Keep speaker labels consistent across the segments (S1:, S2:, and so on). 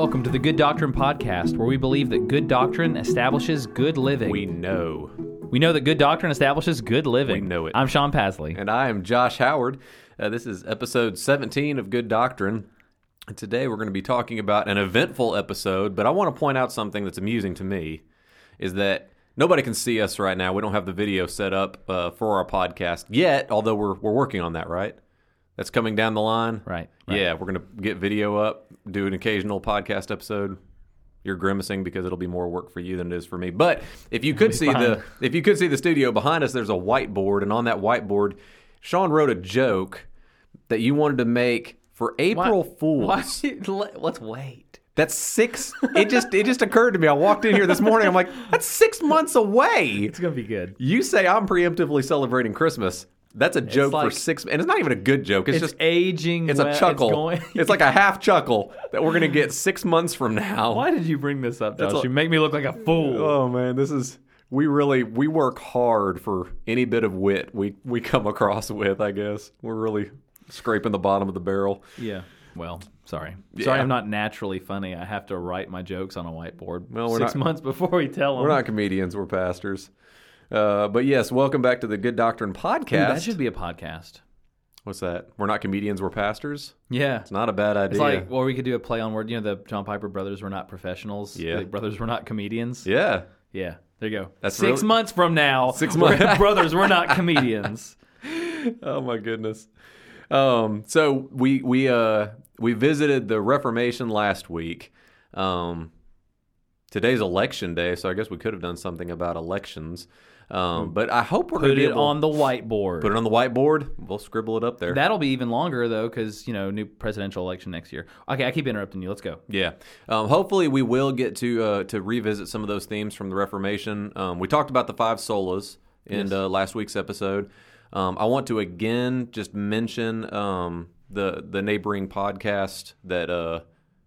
S1: welcome to the Good Doctrine Podcast, where we believe that good doctrine establishes good living.
S2: We know
S1: that good doctrine establishes good living.
S2: We know it.
S1: I'm Sean Pasley.
S2: And I am Josh Howard. This is episode 17 of Good Doctrine. And today we're going to be talking about an eventful episode, but I want to point out something that's amusing to me, is that nobody can see us right now. We don't have the video set up for our podcast yet, although we're working on that, right? That's coming down the line.
S1: Right.
S2: Yeah, we're going to get video up, do an occasional podcast episode. You're grimacing because it'll be more work for you than it is for me. But if you could see the studio behind us, there's a whiteboard, and on that whiteboard, Sean wrote a joke that you wanted to make for April Fools.
S1: Let's wait.
S2: That's 6. It just occurred to me. I walked in here this morning. I'm like, that's 6 months away.
S1: It's gonna be good.
S2: You say I'm preemptively celebrating Christmas. That's a joke for 6, and it's not even a good joke. It's just
S1: aging.
S2: It's a chuckle. It's like a half chuckle that we're gonna get 6 months from now.
S1: Why did you bring this up, Josh? You make me look like a fool.
S2: Oh man, we work hard for any bit of wit we come across with. I guess we're really scraping the bottom of the barrel.
S1: Yeah. Well, sorry.
S2: Yeah.
S1: Sorry, I'm not naturally funny. I have to write my jokes on a whiteboard
S2: Well,
S1: 6 months before we tell them.
S2: We're not comedians. We're pastors. But yes, welcome back to the Good Doctrine Podcast.
S1: Ooh, that should be a podcast.
S2: What's that? We're not comedians. We're pastors.
S1: Yeah,
S2: it's not a bad idea.
S1: It's like, or we could do a play on word. You know, the John Piper brothers were not professionals.
S2: Yeah,
S1: the brothers were not comedians.
S2: Yeah.
S1: There you go.
S2: That's
S1: 6 months from now.
S2: 6 months.
S1: Brothers were not comedians.
S2: Oh my goodness. So we visited the Reformation last week. Today's election day, so I guess we could have done something about elections. But I hope we're going to be able
S1: Put it on the whiteboard.
S2: Put it on the whiteboard. We'll scribble it up there.
S1: That'll be even longer, though, because, new presidential election next year. Okay, I keep interrupting you. Let's go.
S2: Yeah. Hopefully we will get to revisit some of those themes from the Reformation. We talked about the 5 solas in last week's episode. I want to again just mention the neighboring podcast that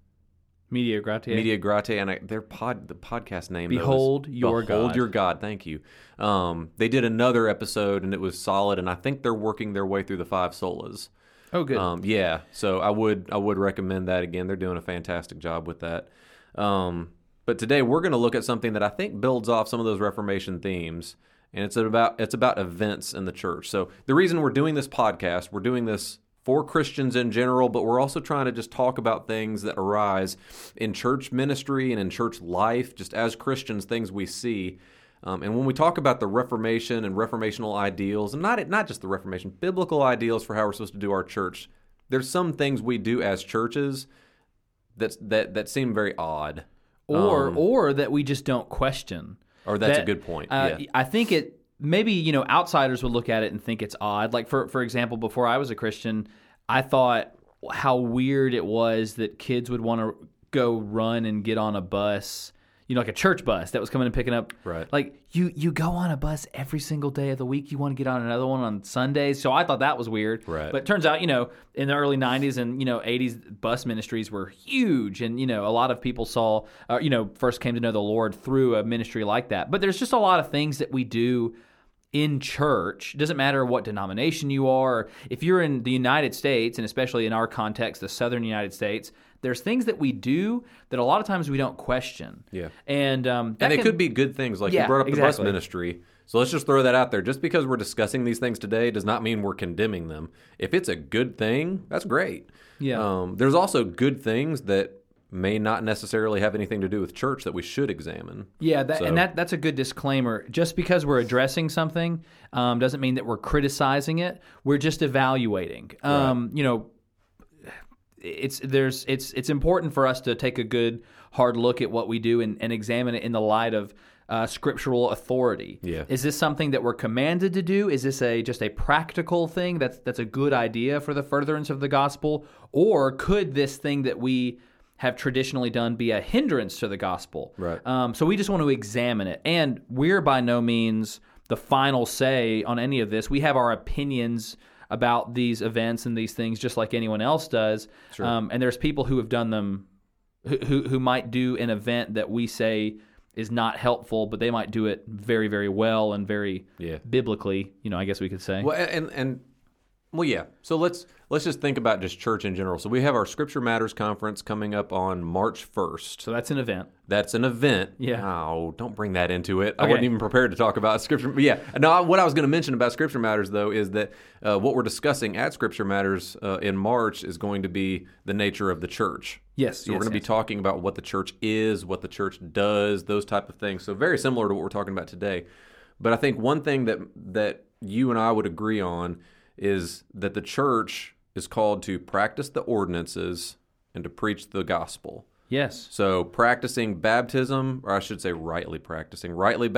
S1: Media Gratiae,
S2: and the podcast name.
S1: Behold Your God.
S2: Behold Your God. Thank you. They did another episode and it was solid, and I think they're working their way through the 5 solas.
S1: Oh, good.
S2: Yeah. So I would recommend that again. They're doing a fantastic job with that. But today we're going to look at something that I think builds off some of those Reformation themes, and it's about events in the church. So the reason we're doing this podcast, we're doing this for Christians in general, but we're also trying to just talk about things that arise in church ministry and in church life, just as Christians, things we see. And when we talk about the Reformation and reformational ideals, and not just the Reformation, biblical ideals for how we're supposed to do our church, there's some things we do as churches that seem very odd.
S1: Or that we just don't question.
S2: Or that's a good point.
S1: I think maybe, outsiders would look at it and think it's odd. Like, for example, before I was a Christian, I thought how weird it was that kids would want to go run and get on a bus, like a church bus that was coming and picking up.
S2: Right.
S1: Like, you go on a bus every single day of the week. You want to get on another one on Sundays. So I thought that was weird.
S2: Right.
S1: But it turns out, in the early 90s and, 80s, bus ministries were huge. And, a lot of people saw, first came to know the Lord through a ministry like that. But there's just a lot of things that we do in church. It doesn't matter what denomination you are. If you're in the United States, and especially in our context, the southern United States, there's things that we do that a lot of times we don't question.
S2: Yeah.
S1: And
S2: they could be good things, like you brought up the bus ministry. So let's just throw that out there. Just because we're discussing these things today does not mean we're condemning them. If it's a good thing, that's great.
S1: Yeah.
S2: There's also good things that may not necessarily have anything to do with church that we should examine.
S1: Yeah, that's a good disclaimer. Just because we're addressing something doesn't mean that we're criticizing it. We're just evaluating.
S2: Right.
S1: It's important for us to take a good hard look at what we do and examine it in the light of scriptural authority.
S2: Yeah.
S1: Is this something that we're commanded to do? Is this just a practical thing that's a good idea for the furtherance of the gospel? Or could this thing that we have traditionally done be a hindrance to the gospel?
S2: Right.
S1: So we just want to examine it. And we're by no means the final say on any of this. We have our opinions about these events and these things just like anyone else does.
S2: Sure.
S1: And there's people who have done them, who might do an event that we say is not helpful, but they might do it very, very well and very biblically, I guess we could say.
S2: Well, and Well, yeah. So let's just think about just church in general. So we have our Scripture Matters conference coming up on March 1st.
S1: So that's an event.
S2: That's an event.
S1: Yeah.
S2: Oh, don't bring that into it. I
S1: Okay.
S2: wasn't even prepared to talk about Scripture. But yeah. No, what I was going to mention about Scripture Matters, though, is that what we're discussing at Scripture Matters in March is going to be the nature of the church.
S1: Yes.
S2: So we're going to be talking about what the church is, what the church does, those type of things. So very similar to what we're talking about today. But I think one thing that you and I would agree on is that the church is called to practice the ordinances and to preach the gospel.
S1: Yes.
S2: So practicing baptism, or I should say rightly practicing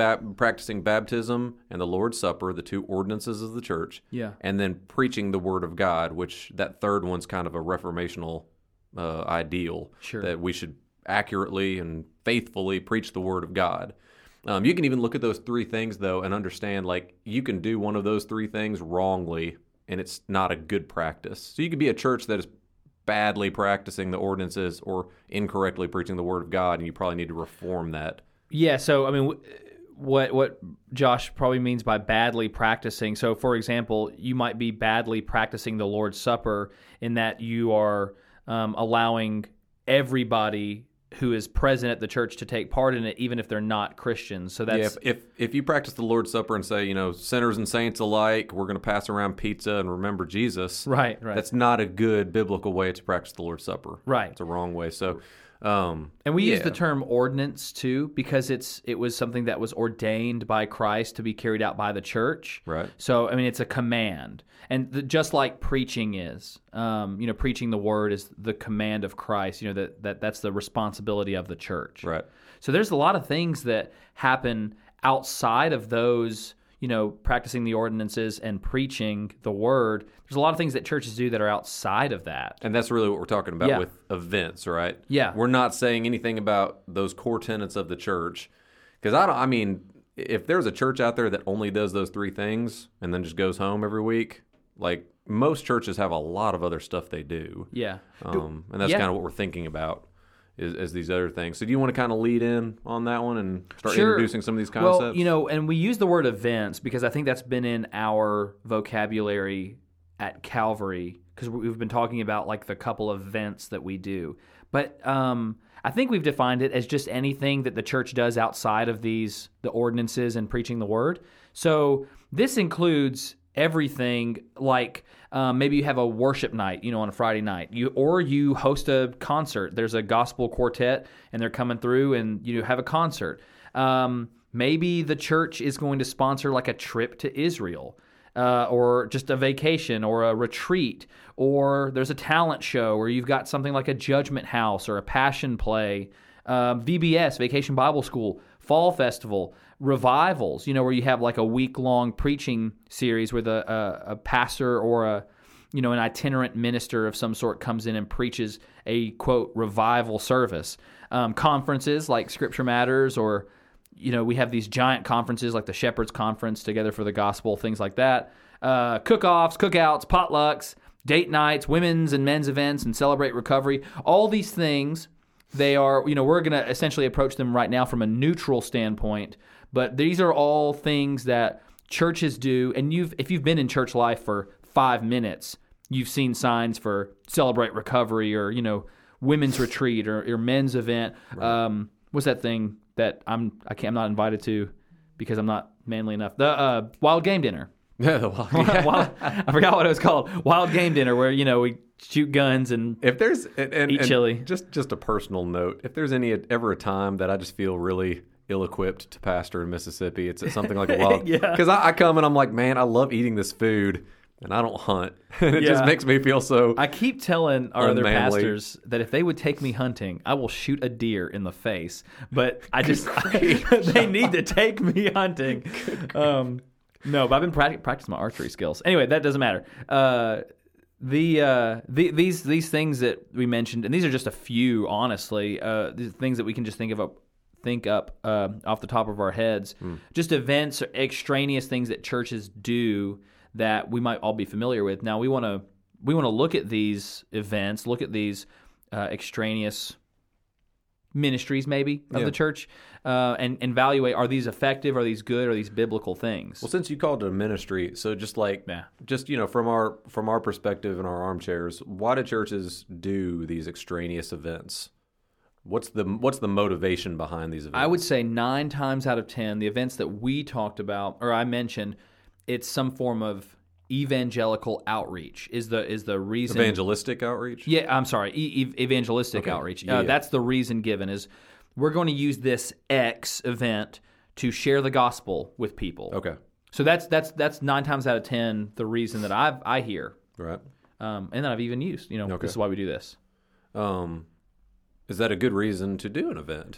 S2: baptism and the Lord's Supper, the two ordinances of the church.
S1: Yeah.
S2: And then preaching the Word of God, which that third one's kind of a reformational ideal.
S1: Sure.
S2: That we should accurately and faithfully preach the Word of God. You can even look at those three things, though, and understand, like, you can do one of those three things wrongly, and it's not a good practice. So you could be a church that is badly practicing the ordinances or incorrectly preaching the Word of God, and you probably need to reform that.
S1: Yeah, so, I mean, what Josh probably means by badly practicing, so, for example, you might be badly practicing the Lord's Supper in that you are allowing everybody who is present at the church to take part in it, even if they're not Christians. So that's
S2: if you practice the Lord's Supper and say, sinners and saints alike, we're going to pass around pizza and remember Jesus.
S1: Right.
S2: That's not a good biblical way to practice the Lord's Supper.
S1: Right.
S2: It's a wrong way. So,
S1: and we use the term ordinance too because it was something that was ordained by Christ to be carried out by the church.
S2: Right.
S1: So I mean, it's a command, and just like preaching is, preaching the word is the command of Christ. That's the responsibility of the church.
S2: Right.
S1: So there's a lot of things that happen outside of those. Practicing the ordinances and preaching the word. There's a lot of things that churches do that are outside of that.
S2: And that's really what we're talking about with events, right?
S1: Yeah.
S2: We're not saying anything about those core tenets of the church. Because if there's a church out there that only does those three things and then just goes home every week, like most churches have a lot of other stuff they do.
S1: Yeah.
S2: And that's kind of what we're thinking about. Is these other things. So do you want to kind of lead in on that one and start introducing some of these concepts?
S1: Well, and we use the word events because I think that's been in our vocabulary at Calvary because we've been talking about like the couple of events that we do. But I think we've defined it as just anything that the church does outside of the ordinances and preaching the word. So this includes everything like maybe you have a worship night, on a Friday night. You host a concert. There's a gospel quartet, and they're coming through, and you have a concert. Maybe the church is going to sponsor like a trip to Israel, or just a vacation, or a retreat, or there's a talent show, or you've got something like a Judgment House or a Passion Play, VBS, Vacation Bible School, Fall Festival, revivals, where you have like a week-long preaching series where a pastor or an itinerant minister of some sort comes in and preaches a, quote, revival service. Conferences like Scripture Matters, or, we have these giant conferences like the Shepherd's Conference, Together for the Gospel, things like that. Cook-offs, cookouts, potlucks, date nights, women's and men's events, and Celebrate Recovery. All these things, they are, we're going to essentially approach them right now from a neutral standpoint. But these are all things that churches do, and if you've been in church life for 5 minutes, you've seen signs for Celebrate Recovery or women's retreat or men's event. Right. What's that thing that I'm not invited to because I'm not manly enough? The Wild Game Dinner.
S2: Yeah,
S1: I forgot what it was called. Wild Game Dinner, where we shoot guns and
S2: if there's
S1: eat chili.
S2: Just a personal note, if there's ever a time that I just feel really ill-equipped to pastor in Mississippi, it's at something like a wild. Because I come and I'm like, man, I love eating this food, and I don't hunt. And it just makes me feel so.
S1: I keep telling our
S2: unmanly.
S1: other pastors that if they would take me hunting, I will shoot a deer in the face. But they need to take me hunting. No, but I've been practicing my archery skills. Anyway, that doesn't matter. These things that we mentioned, and these are just a few, honestly, the things that we can just think up off the top of our heads. Just events, extraneous things that churches do that we might all be familiar with. Now we want to look at these events, look at these extraneous ministries maybe of the church, and evaluate, are these effective, are these good, are these biblical things?
S2: Well, since you called it a ministry, so just from our perspective in our armchairs, why do churches do these extraneous events? What's the motivation behind these events?
S1: I would say 9 times out of 10, the events that we talked about or I mentioned, it's some form of evangelical outreach is the reason.
S2: Evangelistic outreach?
S1: Yeah, I'm sorry, evangelistic outreach.
S2: Yeah.
S1: That's the reason given is we're going to use this X event to share the gospel with people.
S2: Okay.
S1: So that's 9 times out of 10 the reason that I hear.
S2: Right.
S1: And that I've even used. This is why we do this.
S2: Is that a good reason to do an event?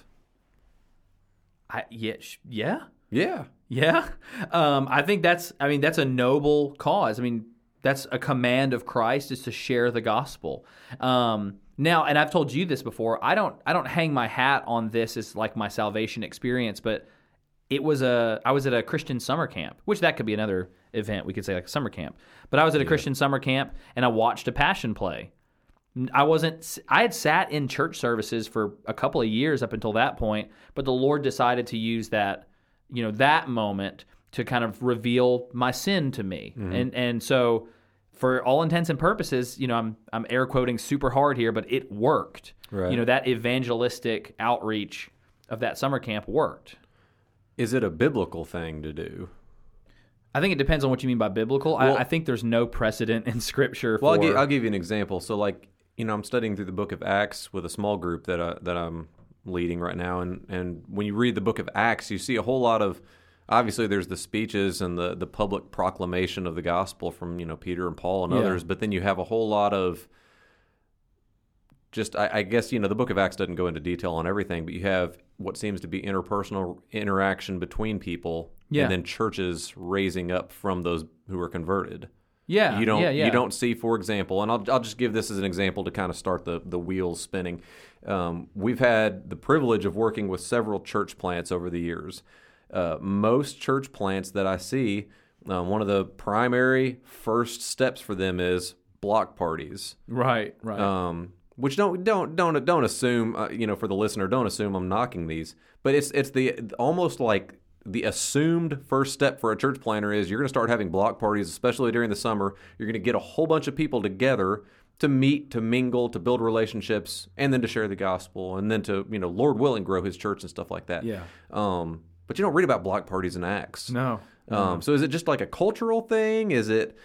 S1: Yeah.
S2: Yeah.
S1: I think that's a noble cause. I mean, that's a command of Christ is to share the gospel. Now, and I've told you this before, I don't hang my hat on this as like my salvation experience, but I was at a Christian summer camp, which that could be another event. We could say like a summer camp. But I was at a Christian summer camp and I watched a passion play. I had sat in church services for a couple of years up until that point, but the Lord decided to use that moment to kind of reveal my sin to me. Mm-hmm. And so for all intents and purposes, I'm air quoting super hard here, but it worked.
S2: Right.
S1: That evangelistic outreach of that summer camp worked.
S2: Is it a biblical thing to do?
S1: I think it depends on what you mean by biblical. Well, I think there's no precedent in Scripture for...
S2: Well, I'll give you an example. So I'm studying through the book of Acts with a small group that I'm leading right now, and when you read the book of Acts, you see a whole lot of, obviously there's the speeches and the public proclamation of the gospel from Peter and Paul and others, but then you have a whole lot of just, I guess the book of Acts doesn't go into detail on everything, but you have what seems to be interpersonal interaction between people, and then churches raising up from those who are converted.
S1: Yeah,
S2: you don't see, for example, and I'll just give this as an example to kind of start the wheels spinning. We've had the privilege of working with several church plants over the years. Most church plants that I see, one of the primary first steps for them is block parties.
S1: Right.
S2: Which don't assume, for the listener, don't assume I'm knocking these, but it's the almost like the assumed first step for a church planter is you're going to start having block parties, especially during the summer. You're going to get a whole bunch of people together to meet, to mingle, to build relationships, and then to share the gospel, and then to, Lord willing, grow His church and stuff like that.
S1: Yeah.
S2: But you don't read about block parties in Acts.
S1: No.
S2: So is it just like a cultural thing? Is it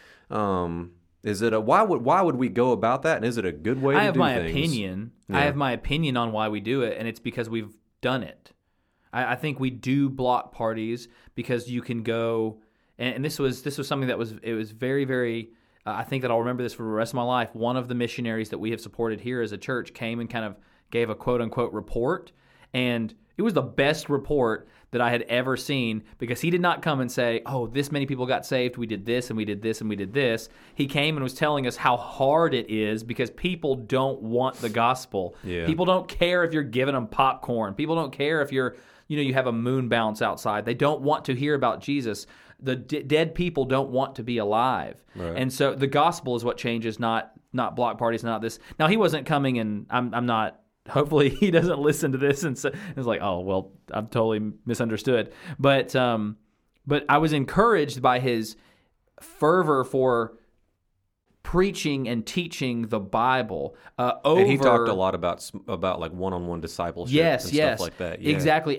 S2: a why would we go about that? And is it a good way to do things?
S1: I have my opinion. Yeah. I have my opinion on why we do it, and it's because we've done it. I think we do block parties because you can go, and this was something that was very, very, I think that I'll remember this for the rest of my life. One of the missionaries that we have supported here as a church came and kind of gave a quote-unquote report, and it was the best report that I had ever seen because he did not come and say, oh, this many people got saved, we did this, and we did this, and we did this. He came and was telling us how hard it is because people don't want the gospel.
S2: Yeah.
S1: People don't care if you're giving them popcorn. People don't care if you're, you have a moon bounce outside. They don't want to hear about Jesus. The dead people don't want to be alive.
S2: Right.
S1: And so the gospel is what changes, not block parties, not this. Now, he wasn't coming, and I'm not, hopefully he doesn't listen to this and so it's like, oh, well, I'm totally misunderstood. But I was encouraged by his fervor for preaching and teaching the Bible.
S2: And he talked a lot about like one-on-one discipleship and stuff like that. Yeah.
S1: Exactly.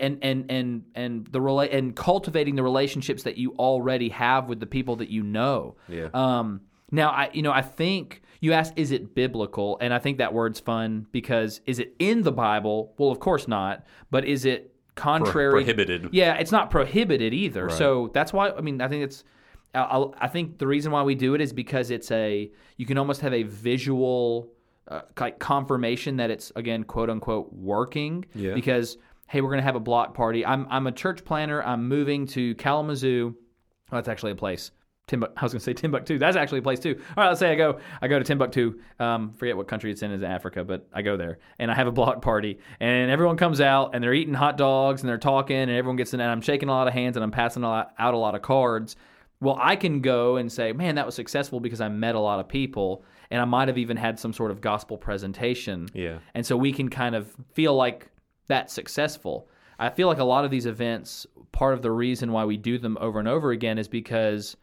S1: And cultivating the relationships that you already have with the people that you know.
S2: Yeah.
S1: Now, I think you asked, is it biblical? And I think that word's fun because is it in the Bible? Well, of course not. But is it contrary?
S2: Prohibited.
S1: Yeah, it's not prohibited either.
S2: Right.
S1: So that's why, I think it's, I think the reason why we do it is because you can almost have a visual like confirmation that it's, again, quote unquote, working.
S2: Yeah.
S1: Because, hey, we're going to have a block party. I'm a church planner. I'm moving to Kalamazoo. Oh, that's actually a place. I was going to say Timbuktu. That's actually a place too. All right, let's say I go to Timbuktu. Forget what country it's in. It's Africa, but I go there and I have a block party, and everyone comes out and they're eating hot dogs and they're talking and everyone gets in, and I'm shaking a lot of hands and I'm passing out a lot of cards. Well, I can go and say, man, that was successful because I met a lot of people, and I might have even had some sort of gospel presentation.
S2: Yeah.
S1: And so we can kind of feel like that's successful. I feel like a lot of these events, part of the reason why we do them over and over again is because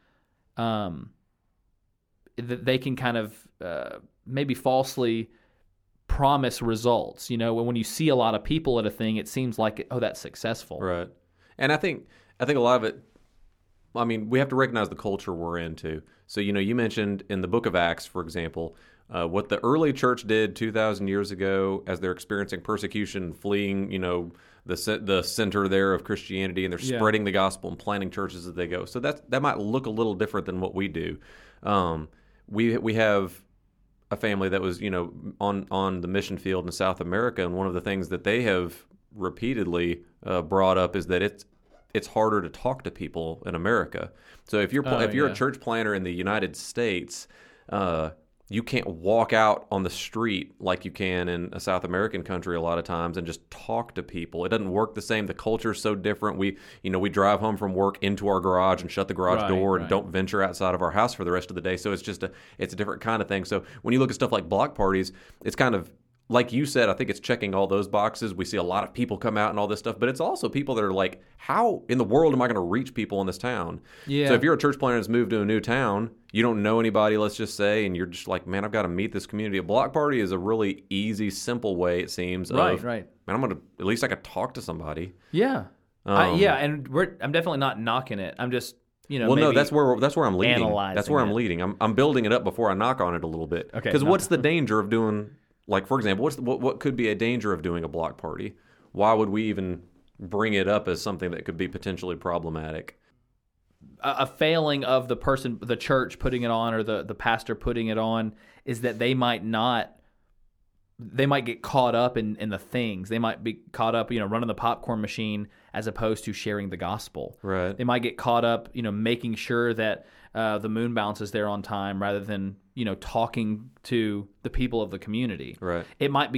S1: they can kind of maybe falsely promise results. When you see a lot of people at a thing, it seems like, oh, that's successful.
S2: Right. And I think a lot of it, I mean, we have to recognize the culture we're into. So, you mentioned in the book of Acts, for example, what the early church did 2,000 years ago as they're experiencing persecution, fleeing, the center there of Christianity, and they're spreading the gospel and planting churches as they go. So that might look a little different than what we do. We have a family that was, on the mission field in South America, and one of the things that they have repeatedly brought up is that it's harder to talk to people in America. So if you're a church planter in the United States, you can't walk out on the street like you can in a South American country a lot of times and just talk to people. It doesn't work the same. The culture's so different. We drive home from work into our garage and shut the garage door and don't venture outside of our house for the rest of the day. So it's a different kind of thing. So when you look at stuff like block parties, it's kind of, like you said, I think it's checking all those boxes. We see a lot of people come out and all this stuff, but it's also people that are like, how in the world am I going to reach people in this town? Yeah. So if you're a church planter that's moved to a new town, you don't know anybody, let's just say, and you're just like, man, I've got to meet this community. A block party is a really easy, simple way, it seems.
S1: Right.
S2: Man, at least I could talk to somebody.
S1: Yeah. And I'm definitely not knocking it. I'm just,
S2: well, no, that's where I'm leading. That's where
S1: I'm
S2: leading. I'm building it up before I knock on it a little bit.
S1: Okay.
S2: Because what's the danger of doing? Like, for example, what could be a danger of doing a block party? Why would we even bring it up as something that could be potentially problematic?
S1: A failing of the church putting it on, or the pastor putting it on, is that they might get caught up in the things. They might be caught up, running the popcorn machine as opposed to sharing the gospel.
S2: Right.
S1: They might get caught up, making sure that the moon bounce is there on time rather than, talking to the people of the community.
S2: Right.
S1: It might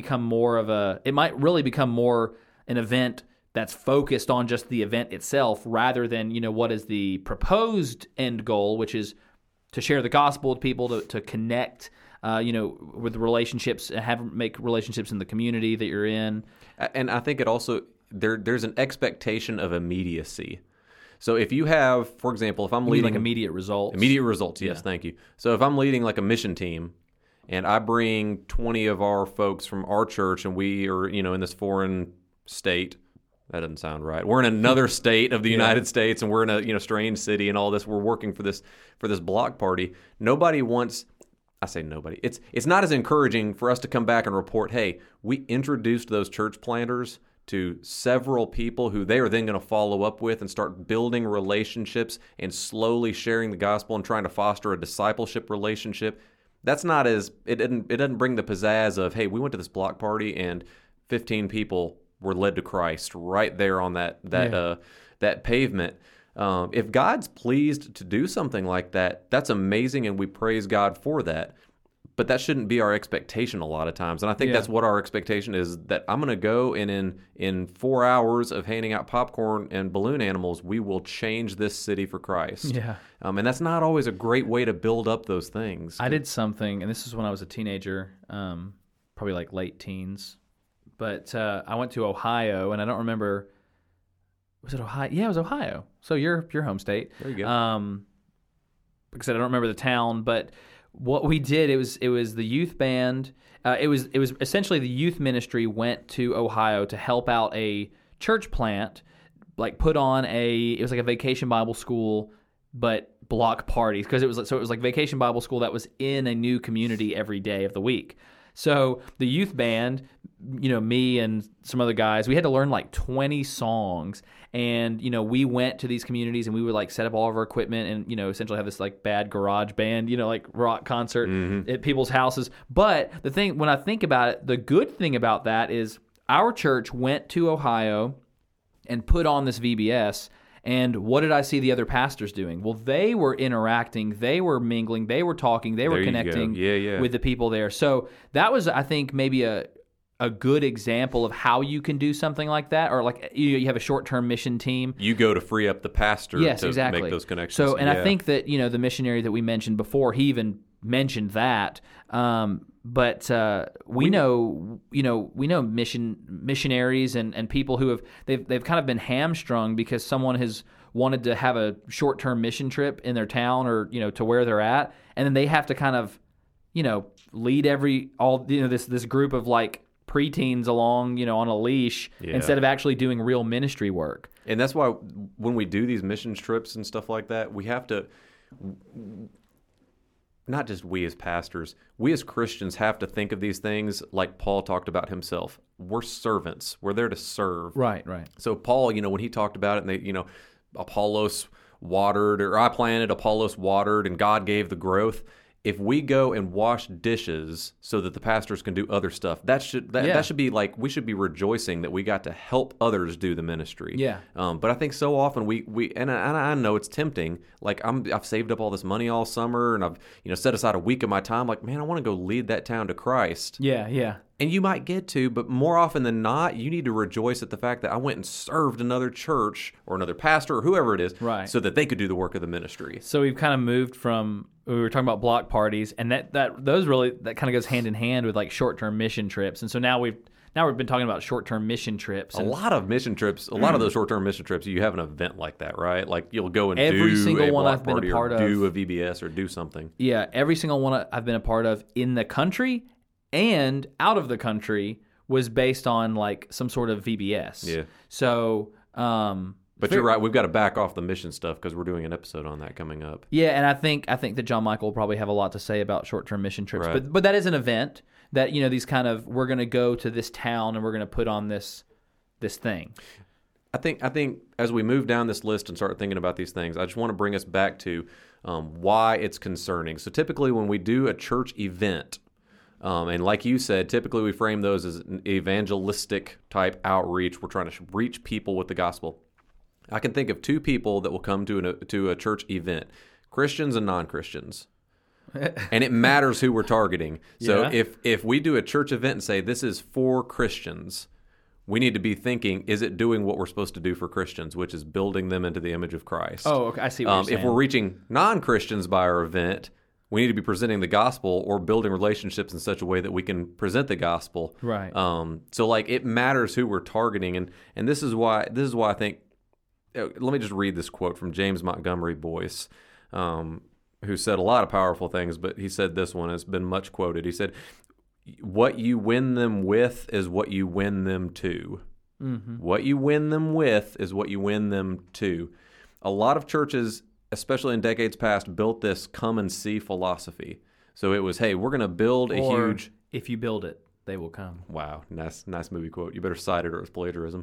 S1: really become more an event that's focused on just the event itself rather than, what is the proposed end goal, which is to share the gospel with people, to connect, with relationships, make relationships in the community that you're in.
S2: And I think it also, there's an expectation of immediacy. So if you have, for example, if I'm leading...
S1: like immediate results?
S2: Immediate results, yes, Thank you. So if I'm leading like a mission team, and I bring 20 of our folks from our church, and we are, in this foreign state, that doesn't sound right. We're in another state of the United States, and we're in a strange city and all this. We're working for this block party. Nobody wants... I say nobody. It's not as encouraging for us to come back and report, hey, we introduced those church planters to several people who they are then going to follow up with and start building relationships and slowly sharing the gospel and trying to foster a discipleship relationship. That's not as it doesn't bring the pizzazz of, hey, we went to this block party and 15 people were led to Christ right there on that pavement. If God's pleased to do something like that, that's amazing, and we praise God for that. But that shouldn't be our expectation a lot of times. And I think that's what our expectation is, that I'm going to go and in 4 hours of handing out popcorn and balloon animals, we will change this city for Christ.
S1: Yeah.
S2: And that's not always a great way to build up those things.
S1: I did something, and this is when I was a teenager, probably like late teens. But I went to Ohio, and I don't remember... Was it Ohio? Yeah, it was Ohio. So your home state.
S2: There you go.
S1: Like I said, I don't remember the town, but... What we did, it was the youth band. It was essentially the youth ministry went to Ohio to help out a church plant, like put on it was like a vacation Bible school, but block parties, because it was like vacation Bible school that was in a new community every day of the week. So the youth band, me and some other guys, we had to learn like 20 songs. And, we went to these communities and we would like set up all of our equipment and, essentially have this like bad garage band, like rock concert at people's houses. But the thing, when I think about it, the good thing about that is our church went to Ohio and put on this VBS. And what did I see the other pastors doing? Well, they were interacting, they were mingling, they were talking, they were connecting with the people there. So that was, I think, maybe a good example of how you can do something like that, or like you have a short-term mission team.
S2: You go to free up the pastor to make those connections.
S1: So, and I think that, the missionary that we mentioned before, he even mentioned that. we know missionaries and people who have they've kind of been hamstrung because someone has wanted to have a short-term mission trip in their town or to where they're at, and then they have to kind of lead this group of like preteens along on a leash instead of actually doing real ministry work.
S2: And that's why when we do these mission trips and stuff like that, we have to, not just we as pastors, we as Christians have to think of these things like Paul talked about himself. We're servants. We're there to serve.
S1: Right.
S2: So Paul, when he talked about it, and they, Apollos watered, or I planted, Apollos watered, and God gave the growth. If we go and wash dishes so that the pastors can do other stuff, that should be like, we should be rejoicing that we got to help others do the ministry.
S1: Yeah.
S2: But I think so often we and I know it's tempting. Like I've saved up all this money all summer, and I've set aside a week of my time. Like, man, I want to go lead that town to Christ.
S1: Yeah.
S2: And you might get to, but more often than not, you need to rejoice at the fact that I went and served another church or another pastor or whoever it is, so that they could do the work of the ministry.
S1: So we've kind of moved from, we were talking about block parties, and that kind of goes hand in hand with like short-term mission trips. And so now we've been talking about short-term mission trips.
S2: A lot of mission trips, a lot of those short-term mission trips, you have an event like that, right? Like you'll go and
S1: every
S2: do
S1: single
S2: a
S1: one
S2: block
S1: I've been
S2: party
S1: a part
S2: or
S1: of,
S2: do a VBS or do something.
S1: Yeah, every single one I've been a part of in the country and out of the country was based on like some sort of VBS.
S2: Yeah.
S1: So,
S2: but you're right. We've got to back off the mission stuff because we're doing an episode on that coming up.
S1: Yeah, and I think that John Michael will probably have a lot to say about short-term mission trips.
S2: Right.
S1: But that is an event that these kind of, we're going to go to this town and we're going to put on this thing.
S2: I think as we move down this list and start thinking about these things, I just want to bring us back to why it's concerning. So typically when we do a church event, and like you said, typically we frame those as an evangelistic type outreach. We're trying to reach people with the gospel. I can think of two people that will come to a church event, Christians and non-Christians. And it matters who we're targeting. So if we do a church event and say this is for Christians, we need to be thinking, is it doing what we're supposed to do for Christians, which is building them into the image of Christ?
S1: Oh, okay. I see what you're saying.
S2: If we're reaching non-Christians by our event, we need to be presenting the gospel or building relationships in such a way that we can present the gospel.
S1: Right.
S2: So like it matters who we're targeting, and this is why I think. Let me just read this quote from James Montgomery Boyce, who said a lot of powerful things, but he said this one has been much quoted. He said, "What you win them with is what you win them to." Mm-hmm. What you win them with is what you win them to. A lot of churches, especially in decades past, built this come and see philosophy. So it was, hey, we're going to build a huge...
S1: if you build it, they will come.
S2: Wow, nice movie quote. You better cite it or it's plagiarism.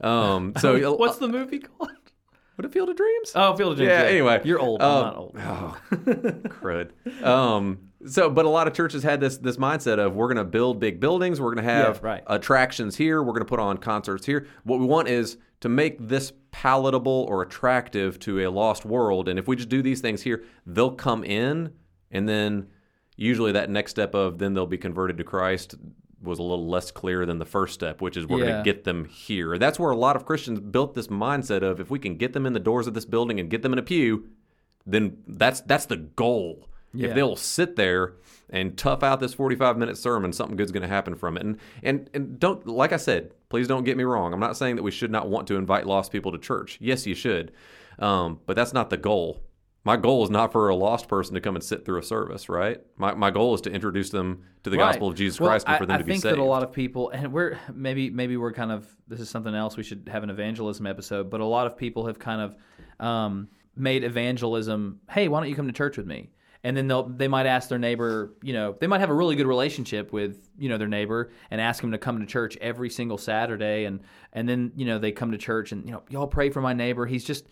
S2: So
S1: what's the movie called?
S2: What, A Field of Dreams?
S1: Oh, Field of Dreams.
S2: Yeah, anyway.
S1: You're old. I'm not old.
S2: Oh, crud. But a lot of churches had this mindset of we're going to build big buildings, we're going to have attractions here, we're going to put on concerts here. What we want is to make this palatable or attractive to a lost world, and if we just do these things here, they'll come in, and then usually that next step of then they'll be converted to Christ was a little less clear than the first step, which is we're going to get them here. And that's where a lot of Christians built this mindset of if we can get them in the doors of this building and get them in a pew, then that's the goal. Yeah. If they'll sit there and tough out this 45-minute sermon, something good's going to happen from it. And don't, like I said, please don't get me wrong. I'm not saying that we should not want to invite lost people to church. Yes, you should. But that's not the goal. My goal is not for a lost person to come and sit through a service, right? My goal is to introduce them to the gospel of Jesus Christ and for them to be saved.
S1: I think that a lot of people, and we're maybe we're kind of, this is something else, we should have an evangelism episode, but a lot of people have kind of made evangelism, hey, why don't you come to church with me? And then they might ask their neighbor, they might have a really good relationship with, their neighbor and ask them to come to church every single Saturday. And then, they come to church and, y'all pray for my neighbor. He's just,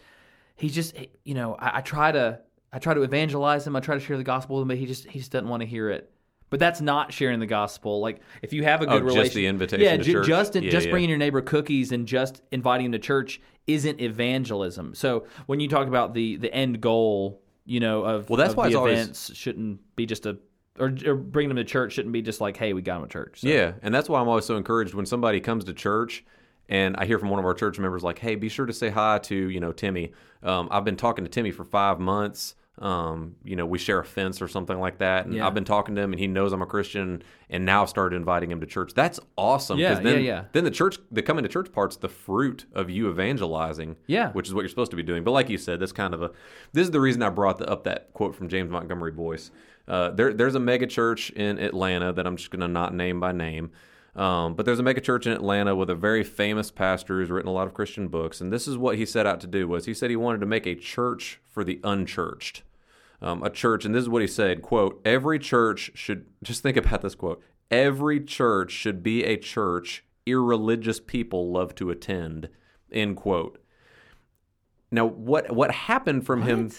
S1: I try to evangelize him. I try to share the gospel with him, but he just doesn't want to hear it. But that's not sharing the gospel. Like if you have a good relationship,
S2: just the invitation to church.
S1: Just bringing your neighbor cookies and just inviting him to church isn't evangelism. So when you talk about the end goal, that's why the events shouldn't be just or bringing them to church shouldn't be just like, hey, we got them to church. So.
S2: Yeah, and that's why I'm always so encouraged when somebody comes to church. And I hear from one of our church members like, hey, be sure to say hi to, Timmy. I've been talking to Timmy for 5 months. We share a fence or something like that, and
S1: Yeah.
S2: I've been talking to him, and he knows I'm a Christian, and now I've started inviting him to church. That's awesome.
S1: Yeah,
S2: 'cause then,
S1: yeah.
S2: Then the coming to church part's the fruit of you evangelizing,
S1: Yeah.
S2: which is what you're supposed to be doing. But like you said, that's this is the reason I brought up that quote from James Montgomery Boyce. There's a mega church in Atlanta that I'm just going to not name by name. But there's a mega church in Atlanta with a very famous pastor who's written a lot of Christian books. And this is what he set out to do he said he wanted to make a church for the unchurched. A church, and this is what he said, quote, every church should, just think about this quote, every church should be a church irreligious people love to attend, end quote. Now, what happened from him?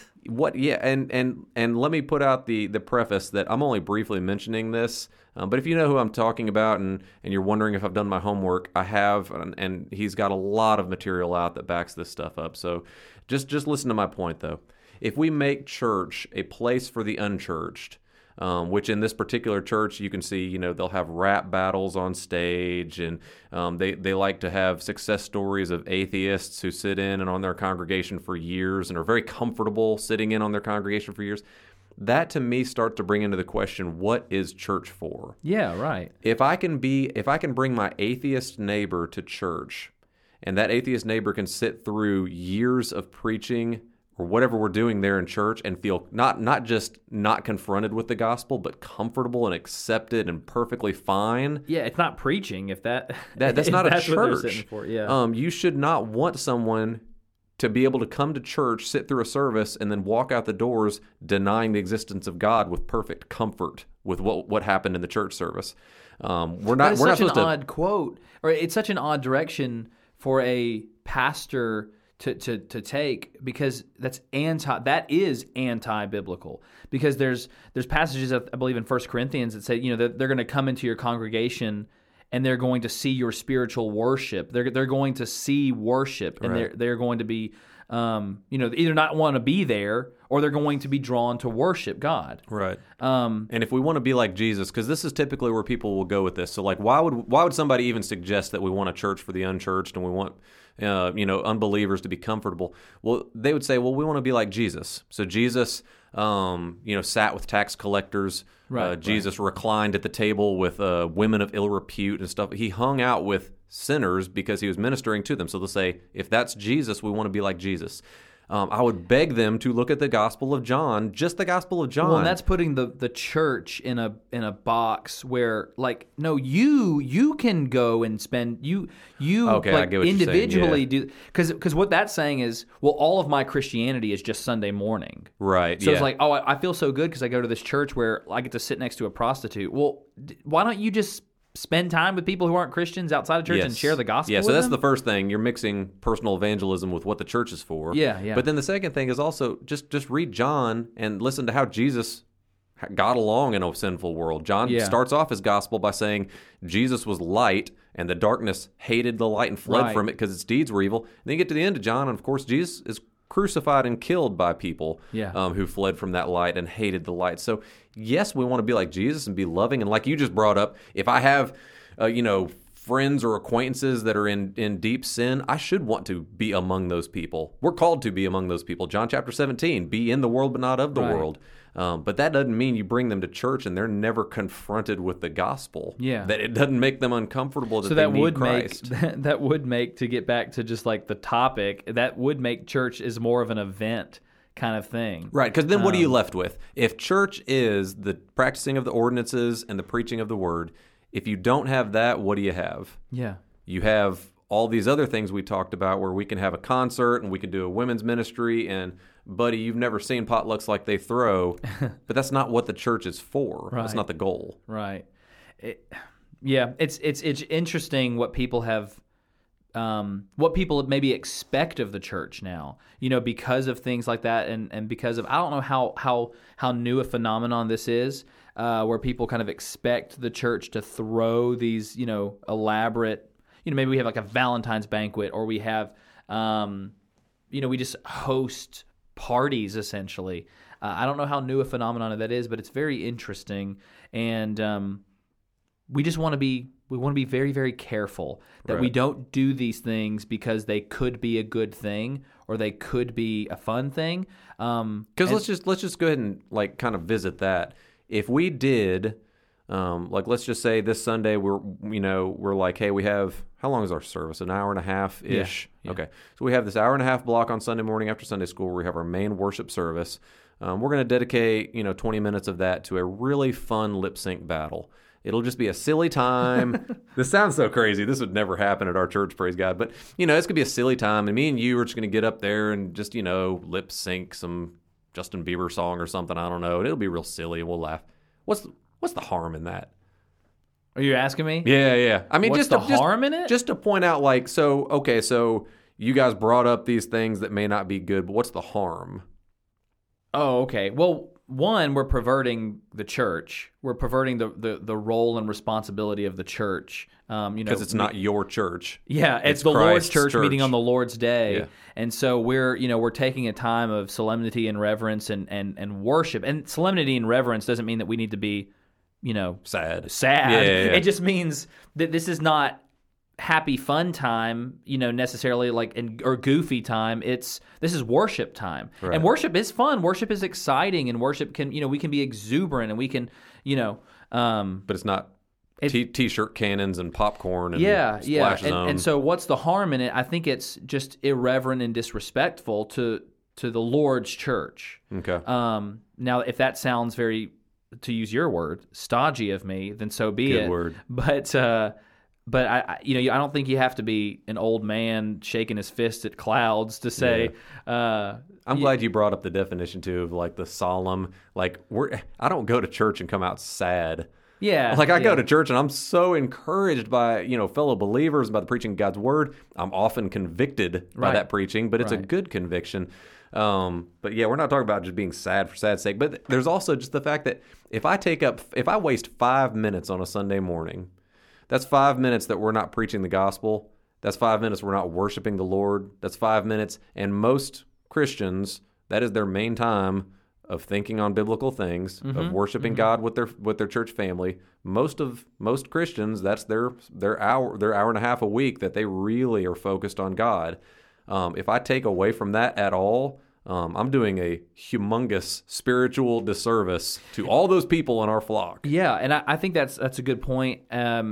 S2: And let me put out the preface that I'm only briefly mentioning this, but if you know who I'm talking about and you're wondering if I've done my homework, I have, and he's got a lot of material out that backs this stuff up. So just listen to my point, though. If we make church a place for the unchurched, which in this particular church you can see, they'll have rap battles on stage, and they like to have success stories of atheists who sit in and on their congregation for years and are very comfortable sitting in on their congregation for years. That to me starts to bring into the question, what is church for?
S1: Yeah, right.
S2: If I can bring my atheist neighbor to church, and that atheist neighbor can sit through years of preaching or whatever we're doing there in church and feel not just not confronted with the gospel, but comfortable and accepted and perfectly fine.
S1: Yeah, it's not preaching if that's
S2: not
S1: that's
S2: a
S1: what they're
S2: church.
S1: sitting for. Yeah.
S2: You should not want someone to be able to come to church, sit through a service, and then walk out the doors denying the existence of God with perfect comfort with what happened in the church service. We're not
S1: such
S2: supposed
S1: an odd quote, or it's such an odd direction for a pastor to take, because that is anti-biblical, because there's passages I believe in 1 Corinthians that say that they're going to come into your congregation and they're going to see your spiritual worship. They're going to see worship, and
S2: Right.
S1: they're going to be either not want to be there, or they're going to be drawn to worship God.
S2: Right. And if we want to be like Jesus, because this is typically where people will go with this. So, like, why would somebody even suggest that we want a church for the unchurched and we want unbelievers to be comfortable? Well, they would say, well, we want to be like Jesus. So Jesus, sat with tax collectors.
S1: Right,
S2: Jesus reclined at the table with women of ill repute and stuff. He hung out with sinners because he was ministering to them. So they'll say, if that's Jesus, we want to be like Jesus. I would beg them to look at the Gospel of John, just the Gospel of John.
S1: Well, and that's putting the church in a box where, like, no, you can go and spend you
S2: Okay, I get what you're saying,
S1: individually
S2: yeah.
S1: do, because what that's saying is, well, all of my Christianity is just Sunday morning.
S2: Right.
S1: So
S2: yeah.
S1: it's like, oh, I feel so good because I go to this church where I get to sit next to a prostitute. Well, why don't you just spend time with people who aren't Christians outside of church and share the gospel?
S2: Yeah, so
S1: with
S2: that's
S1: them?
S2: the first thing. You're mixing personal evangelism with what the church is for.
S1: Yeah.
S2: But then the second thing is also just read John and listen to how Jesus got along in a sinful world. John starts off his gospel by saying Jesus was light, and the darkness hated the light and fled from it because its deeds were evil. And then you get to the end of John, and of course Jesus is crucified and killed by people who fled from that light and hated the light. So yes, we want to be like Jesus and be loving. And like you just brought up, if I have, friends or acquaintances that are in deep sin, I should want to be among those people. We're called to be among those people. John chapter 17, be in the world but not of the world. But that doesn't mean you bring them to church and they're never confronted with the gospel.
S1: Yeah.
S2: That it doesn't make them uncomfortable that
S1: So
S2: they
S1: that
S2: need
S1: would
S2: Christ.
S1: that would make, to get back to just like the topic, that would make church is more of an event kind of thing.
S2: Right, because then what are you left with? If church is the practicing of the ordinances and the preaching of the word, if you don't have that, what do you have?
S1: Yeah.
S2: You have all these other things we talked about where we can have a concert and we can do a women's ministry, and buddy, you've never seen potlucks like they throw, but that's not what the church is for. That's
S1: Right.
S2: not the goal.
S1: Right. It's interesting what people have, what people maybe expect of the church now, because of things like that, and because of, I don't know how new a phenomenon this is, where people kind of expect the church to throw these, elaborate, maybe we have like a Valentine's banquet, or we have, we just host parties essentially. I don't know how new a phenomenon that is, but it's very interesting, and we just want to be very, very careful that we don't do these things because they could be a good thing, or they could be a fun thing.
S2: Because let's just go ahead and like kind of visit that. If we did, like let's just say this Sunday we're like, hey, we have, how long is our service? An hour and a half ish.
S1: Yeah.
S2: Okay, so we have this hour and a half block on Sunday morning after Sunday school where we have our main worship service. We're going to dedicate 20 minutes of that to a really fun lip sync battle. It'll just be a silly time. This sounds so crazy. This would never happen at our church, praise God. But, it's going to be a silly time. And me and you are just going to get up there and just, lip sync some Justin Bieber song or something. I don't know. And it'll be real silly and we'll laugh. What's the harm in that?
S1: Are you asking me?
S2: Yeah. I mean,
S1: What's the harm in it?
S2: Just to point out, like, so you guys brought up these things that may not be good, but what's the harm?
S1: Oh, okay. Well, one, we're perverting the church. We're perverting the role and responsibility of the church.
S2: Because it's not your church.
S1: Yeah, it's the Lord's church meeting on the Lord's day.
S2: Yeah.
S1: And so we're taking a time of solemnity and reverence and worship. And solemnity and reverence doesn't mean that we need to be,
S2: sad.
S1: Yeah.
S2: It
S1: just means that this is not happy fun time, necessarily or goofy time. This is worship time.
S2: Right.
S1: And worship is fun. Worship is exciting, and worship can, we can be exuberant, and we can,
S2: but it's not T-shirt cannons and popcorn and splash zone.
S1: And so what's the harm in it? I think it's just irreverent and disrespectful to the Lord's church.
S2: Okay.
S1: Now, if that sounds very, to use your word, stodgy of me, then so be it.
S2: Good word.
S1: But I don't think you have to be an old man shaking his fist at clouds to say.
S2: Yeah. I'm glad you brought up the definition too of like the solemn. Like I don't go to church and come out sad.
S1: Yeah.
S2: Like I go to church and I'm so encouraged by fellow believers, by the preaching of God's word. I'm often convicted by that preaching, but it's a good conviction. But yeah, we're not talking about just being sad for sad's sake. But there's also just the fact that if I waste 5 minutes on a Sunday morning. That's 5 minutes that we're not preaching the gospel. That's 5 minutes we're not worshiping the Lord. That's 5 minutes. And most Christians, that is their main time of thinking on biblical things, of worshiping God with their church family. Most Christians, that's their hour and a half a week that they really are focused on God. If I take away from that at all, I'm doing a humongous spiritual disservice to all those people in our flock.
S1: Yeah, and I think that's a good point.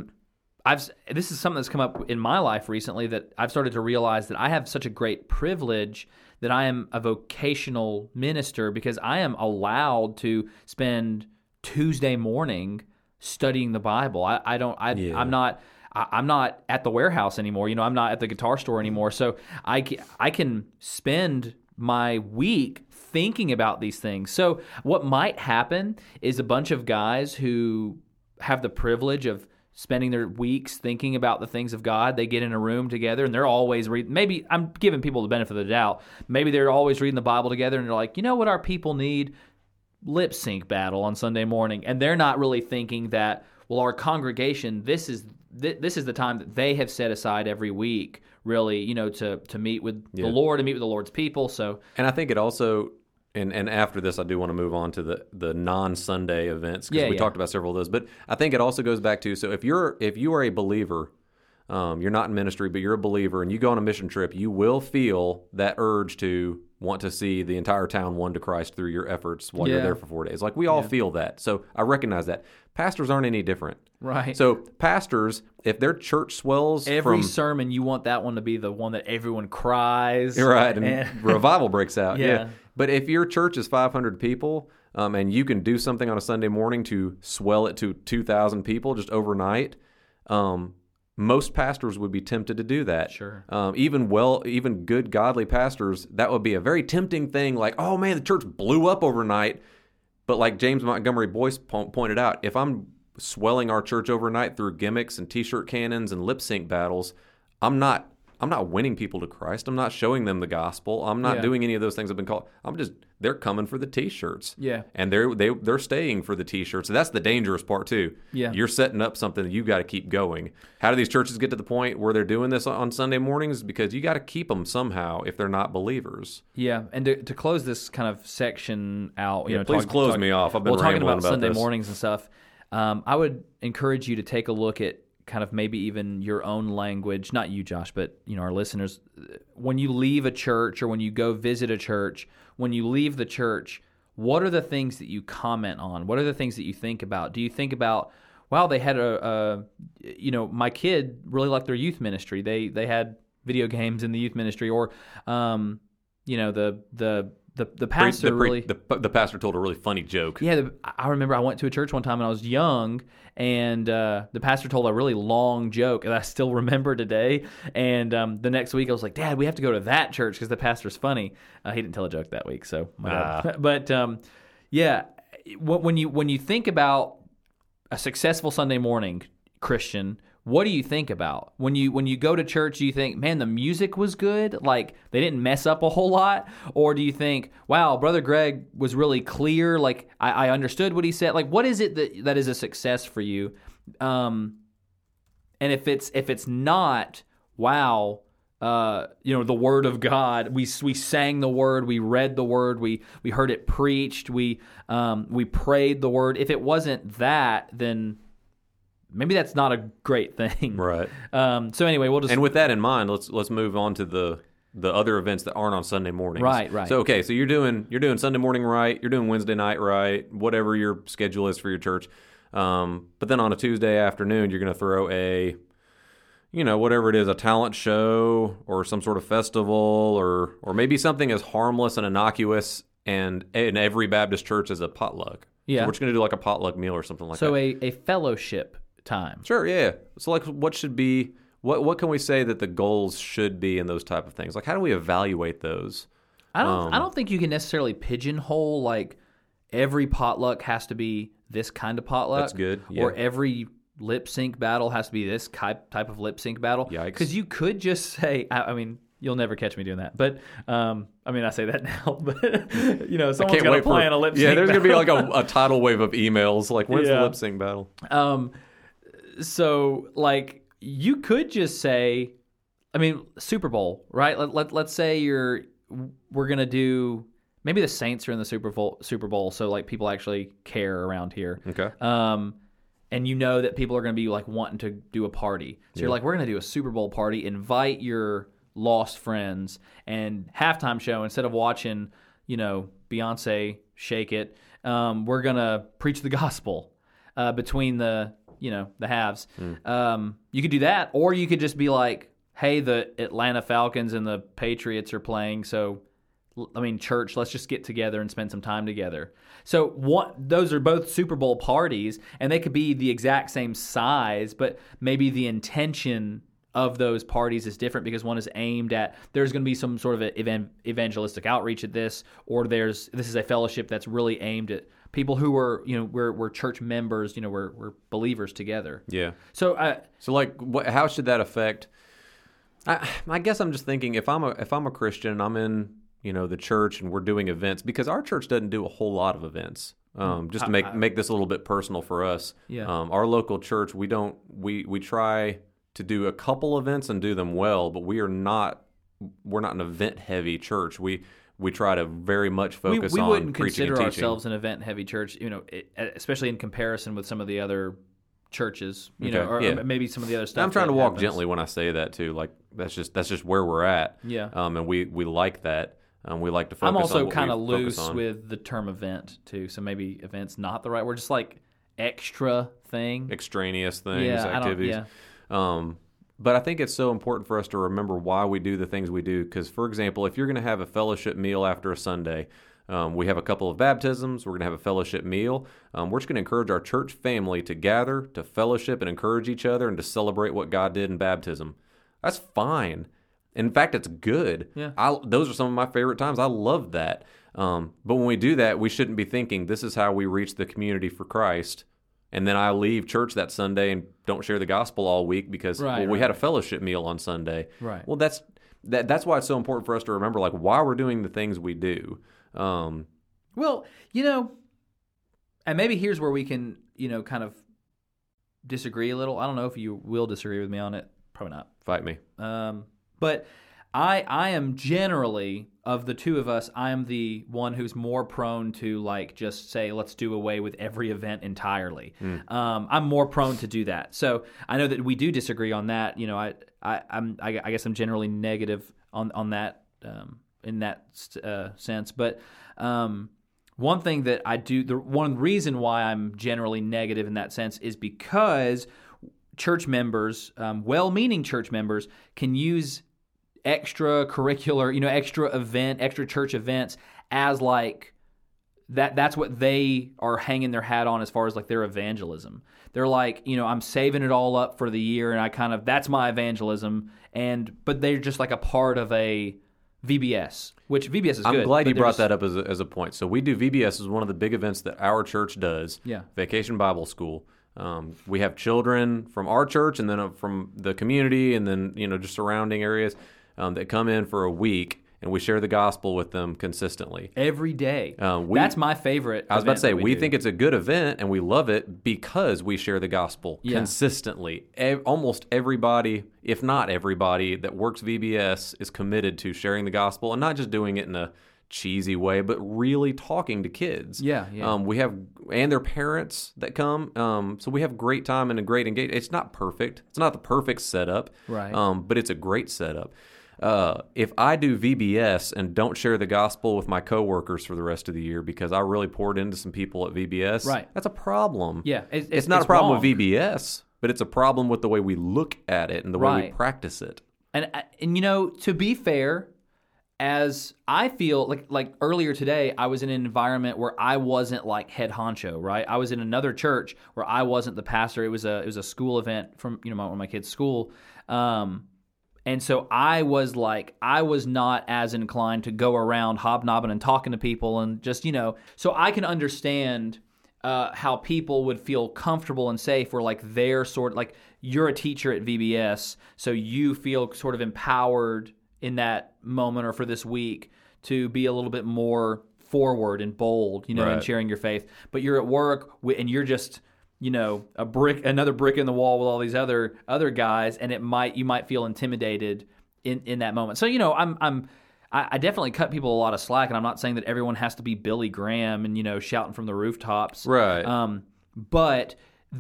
S1: This is something that's come up in my life recently that I've started to realize that I have such a great privilege that I am a vocational minister because I am allowed to spend Tuesday morning studying the Bible. I'm not at the warehouse anymore. I'm not at the guitar store anymore. So I can spend my week thinking about these things. So what might happen is a bunch of guys who have the privilege of spending their weeks thinking about the things of God, they get in a room together and they're always reading. Maybe I'm giving people the benefit of the doubt. Maybe they're always reading the Bible together and they're like, what our people need? Lip sync battle on Sunday morning. And they're not really thinking that, well, our congregation, this is the time that they have set aside every week, really, to meet with the Lord and meet with the Lord's people. So,
S2: and I think it also, and after this, I do want to move on to the non-Sunday events because we talked about several of those. But I think it also goes back to, so if you are a believer, you're not in ministry, but you're a believer, and you go on a mission trip, you will feel that urge to want to see the entire town won to Christ through your efforts while you're there for 4 days. Like we all feel that. So I recognize that. Pastors aren't any different.
S1: Right.
S2: So pastors, if their church swells
S1: every sermon, you want that one to be the one that everyone cries.
S2: Right, and revival breaks out.
S1: Yeah.
S2: But if your church is 500 people and you can do something on a Sunday morning to swell it to 2,000 people just overnight, most pastors would be tempted to do that.
S1: Sure.
S2: Even good, godly pastors, that would be a very tempting thing. Like, oh man, the church blew up overnight. But like James Montgomery Boyce pointed out, if I'm swelling our church overnight through gimmicks and T-shirt cannons and lip sync battles, I'm not winning people to Christ. I'm not showing them the gospel. I'm not doing any of those things I've been called. They're coming for the T-shirts.
S1: Yeah.
S2: And they're staying for the T-shirts. So that's the dangerous part too.
S1: Yeah.
S2: You're setting up something that you've got to keep going. How do these churches get to the point where they're doing this on Sunday mornings? Because you got to keep them somehow if they're not believers.
S1: Yeah. And to close this kind of section out,
S2: please close me off. I've been
S1: talking
S2: rambling
S1: about Sunday
S2: this.
S1: mornings and stuff. I would encourage you to take a look at kind of maybe even your own language, not you, Josh, but our listeners, when you leave a church or when you go visit a church, when you leave the church, what are the things that you comment on? What are the things that you think about? Do you think about, wow, they had my kid really liked their youth ministry. They had video games in the youth ministry, or the pastor
S2: the pastor told a really funny joke.
S1: Yeah, I remember I went to a church one time when I was young, and the pastor told a really long joke, and I still remember today. And the next week I was like, Dad, we have to go to that church because the pastor's funny. He didn't tell a joke that week, so my bad. But when you think about a successful Sunday morning Christian, what do you think about when you go to church? Do you think, man, the music was good, like they didn't mess up a whole lot, or do you think, wow, Brother Greg was really clear, like I understood what he said? Like, what is it that is a success for you? And if it's not, wow, the Word of God, we sang the Word, we read the Word, we heard it preached, we prayed the Word. If it wasn't that, then maybe that's not a great thing,
S2: right?
S1: So anyway, we'll just,
S2: and with that in mind, let's move on to the other events that aren't on Sunday mornings.
S1: Right.
S2: So so you're doing Sunday morning right, you're doing Wednesday night right, whatever your schedule is for your church. But then on a Tuesday afternoon, you're going to throw a, whatever it is, a talent show or some sort of festival, or maybe something as harmless and innocuous and in every Baptist church as a potluck.
S1: Yeah,
S2: so we're just going to do like a potluck meal or something like that.
S1: So a fellowship time.
S2: Sure, yeah. So like what should be, what can we say that the goals should be in those type of things? Like how do we evaluate those?
S1: I don't think you can necessarily pigeonhole like every potluck has to be this kind of potluck.
S2: That's good. Yeah.
S1: Or every lip sync battle has to be this type of lip sync battle.
S2: Yikes.
S1: Because you could just say, I mean, you'll never catch me doing that. But, I say that now. But, someone's going to plan a lip sync battle.
S2: Yeah, there's going to be like a tidal wave of emails. Like, when's the lip sync battle?
S1: So, like, you could just say, Super Bowl, right? Let's say we're going to do, maybe the Saints are in the Super Bowl, so, like, people actually care around here.
S2: Okay.
S1: And that people are going to be, like, wanting to do a party. So you're like, we're going to do a Super Bowl party, invite your lost friends, and halftime show, instead of watching, Beyonce Shake It, we're going to preach the gospel between the halves. You could do that, or you could just be like, hey, the Atlanta Falcons and the Patriots are playing, so church, let's just get together and spend some time together. So those are both Super Bowl parties, and they could be the exact same size, but maybe the intention of those parties is different because one is aimed at, there's going to be some sort of evangelistic outreach at this, or this is a fellowship that's really aimed at people who are, we're church members, we're believers together.
S2: Yeah.
S1: So
S2: how should that affect? I guess I'm just thinking, if I'm a Christian and I'm in, the church and we're doing events, because our church doesn't do a whole lot of events. Just to make this a little bit personal for us.
S1: Yeah.
S2: Our local church, we try to do a couple events and do them well, but we're not an event heavy church. We try to very much focus on preaching and teaching. We wouldn't consider
S1: ourselves an event heavy church, especially in comparison with some of the other churches, or maybe some of the other stuff.
S2: I'm trying to walk gently when I say that too. Like that's just where we're at.
S1: Yeah.
S2: And we like that. We like to focus on
S1: I'm
S2: what
S1: also kind of
S2: we
S1: loose
S2: focus on.
S1: with the term event too. So maybe event's not the right word. Just like extra thing,
S2: extraneous things, activities.
S1: Yeah.
S2: But I think it's so important for us to remember why we do the things we do. Because, for example, if you're going to have a fellowship meal after a Sunday, we have a couple of baptisms, we're going to have a fellowship meal. We're just going to encourage our church family to gather, to fellowship and encourage each other, and to celebrate what God did in baptism. That's fine. In fact, it's good.
S1: Yeah.
S2: Those are some of my favorite times. I love that. But when we do that, we shouldn't be thinking this is how we reach the community for Christ. And then I leave church that Sunday and don't share the gospel all week because we had a fellowship meal on Sunday.
S1: Right.
S2: Well, that's why it's so important for us to remember, like, why we're doing the things we do.
S1: Well, and maybe here's where we can, kind of disagree a little. I don't know if you will disagree with me on it. Probably not.
S2: Fight me.
S1: But I am generally, of the two of us, I am the one who's more prone to like just say, let's do away with every event entirely. I'm more prone to do that. So I know that we do disagree on that. You know, I guess I'm generally negative on that in that sense. But one thing that I do, the one reason why I'm generally negative in that sense is because church members, well-meaning church members, can use extracurricular, extra church events as like that's what they are hanging their hat on as far as like their evangelism. They're like, I'm saving it all up for the year and that's my evangelism, but they're just like a part of a VBS, which VBS is good.
S2: I'm glad you brought that up as a point. So we do VBS as one of the big events that our church does.
S1: Yeah.
S2: Vacation Bible School. We have children from our church and then from the community and then, just surrounding areas that come in for a week, and we share the gospel with them consistently.
S1: Every day. That's my favorite.
S2: I was about to say, we think it's a good event, and we love it because we share the gospel consistently. Almost everybody, if not everybody, that works VBS is committed to sharing the gospel, and not just doing it in a cheesy way, but really talking to kids.
S1: Yeah.
S2: We have, and their parents that come. So we have great time and a great engagement. It's not perfect. It's not the perfect setup.
S1: Right.
S2: But it's a great setup. If I do VBS and don't share the gospel with my coworkers for the rest of the year because I really poured into some people at VBS,
S1: right,
S2: that's a problem.
S1: Yeah,
S2: it's not a problem with VBS, but it's a problem with the way we look at it and the way we practice it.
S1: And to be fair, as I feel like earlier today, I was in an environment where I wasn't like head honcho, right? I was in another church where I wasn't the pastor. It was a school event from one of my kids' school. And so I was not as inclined to go around hobnobbing and talking to people and just, so I can understand how people would feel comfortable and safe where like they're sort of like, you're a teacher at VBS, so you feel sort of empowered in that moment or for this week to be a little bit more forward and bold, in sharing your faith. But you're at work and you're just, another brick in the wall with all these other guys, and you might feel intimidated in that moment. So I definitely cut people a lot of slack, and I'm not saying that everyone has to be Billy Graham and shouting from the rooftops.
S2: Right.
S1: But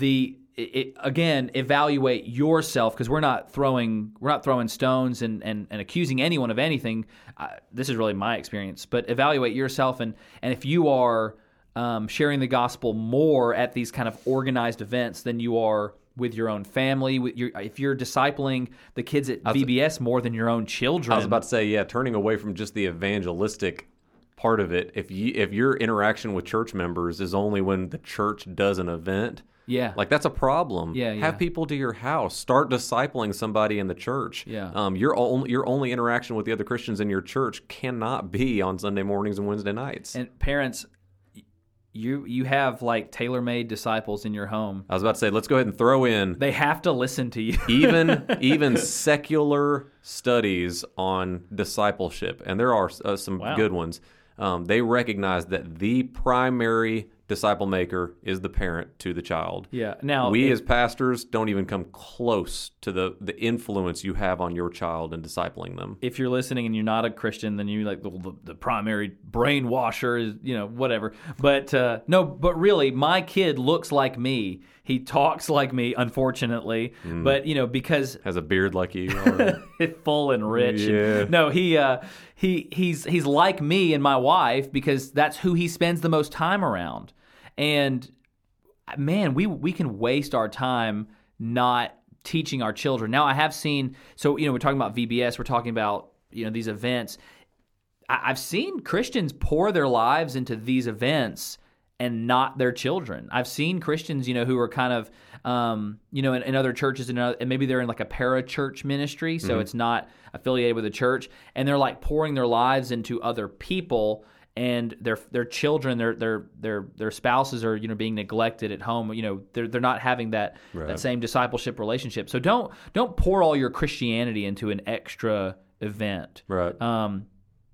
S1: again, evaluate yourself, because we're not throwing stones and accusing anyone of anything. This is really my experience, but evaluate yourself, and if you are sharing the gospel more at these kind of organized events than you are with your own family. If you're discipling the kids at VBS more than your own children.
S2: I was about to say, turning away from just the evangelistic part of it. If your interaction with church members is only when the church does an event, that's a problem. Have people to your house. Start discipling somebody in the church. Your only interaction with the other Christians in your church cannot be on Sunday mornings and Wednesday nights.
S1: And parents, you have like tailor-made disciples in your home.
S2: I was about to say, let's go ahead and throw in.
S1: They have to listen to you.
S2: even secular studies on discipleship, and there are some good ones. They recognize that the primary disciple maker is the parent to the child.
S1: Yeah. Now
S2: we as pastors don't even come close to the influence you have on your child in discipling them.
S1: If you're listening and you're not a Christian, then you like the primary brainwasher is whatever. But no, but really, my kid looks like me. He talks like me, unfortunately. But because
S2: has a beard like you,
S1: full and rich.
S2: Yeah.
S1: No, he's like me and my wife because that's who he spends the most time around. And man, we can waste our time not teaching our children. Now, I have seen, so we're talking about VBS, we're talking about these events. I've seen Christians pour their lives into these events and not their children. I've seen Christians, who are kind of, in other churches, and maybe they're in like a para-church ministry, so it's not affiliated with a church, and they're like pouring their lives into other people, and their children, their spouses are being neglected at home. They're not having that same discipleship relationship. So don't pour all your Christianity into an extra event.
S2: Right.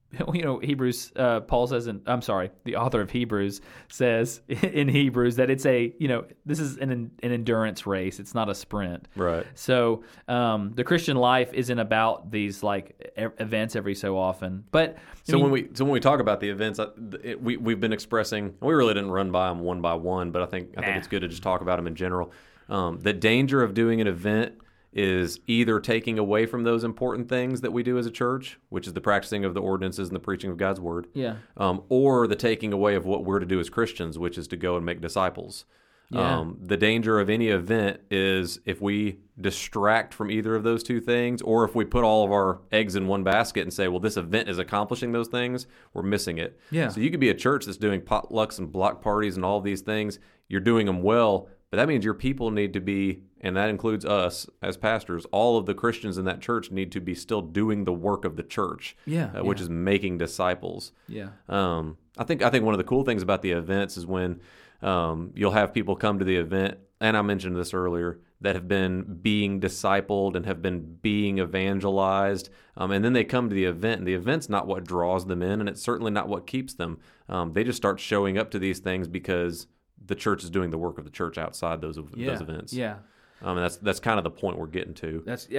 S1: Hebrews, Paul says, the author of Hebrews says in Hebrews that it's this is an endurance race. It's not a sprint.
S2: Right.
S1: So the Christian life isn't about these events every so often. But
S2: when we talk about the events, we've been expressing, we really didn't run by them one by one, but I think it's good to just talk about them in general. The danger of doing an event is either taking away from those important things that we do as a church, which is the practicing of the ordinances and the preaching of God's word, or the taking away of what we're to do as Christians, which is to go and make disciples.
S1: Yeah.
S2: The danger of any event is if we distract from either of those two things, or if we put all of our eggs in one basket and say, well, this event is accomplishing those things, we're missing it.
S1: Yeah.
S2: So you could be a church that's doing potlucks and block parties and all these things. You're doing them well, but that means your people need to be, and that includes us as pastors, all of the Christians in that church need to be still doing the work of the church, which is making disciples.
S1: Yeah.
S2: I think one of the cool things about the events is when you'll have people come to the event, and I mentioned this earlier, that have been being discipled and have been being evangelized, and then they come to the event, and the event's not what draws them in, and it's certainly not what keeps them. They just start showing up to these things because the church is doing the work of the church outside those events.
S1: Yeah.
S2: And that's kind of the point we're getting to.